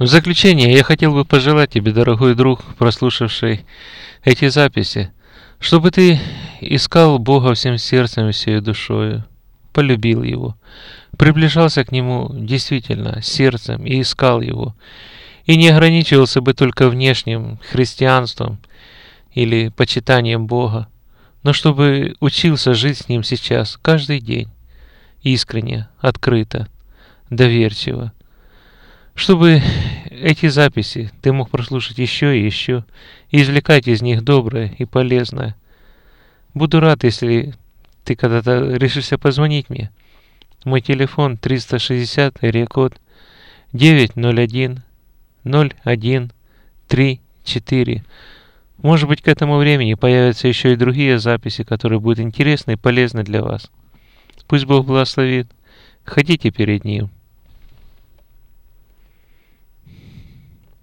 В заключение я хотел бы пожелать тебе, дорогой друг, прослушавший эти записи, чтобы ты искал Бога всем сердцем и всей душою, полюбил Его, приближался к Нему действительно сердцем и искал Его, и не ограничивался бы только внешним христианством или почитанием Бога, но чтобы учился жить с Ним сейчас, каждый день, искренне, открыто, доверчиво, чтобы эти записи ты мог прослушать еще и еще, и извлекать из них доброе и полезное. Буду рад, если ты когда-то решишься позвонить мне. Мой телефон 360, код 901 01 34. Может быть, к этому времени появятся еще и другие записи, которые будут интересны и полезны для вас. Пусть Бог благословит. Ходите перед Ним.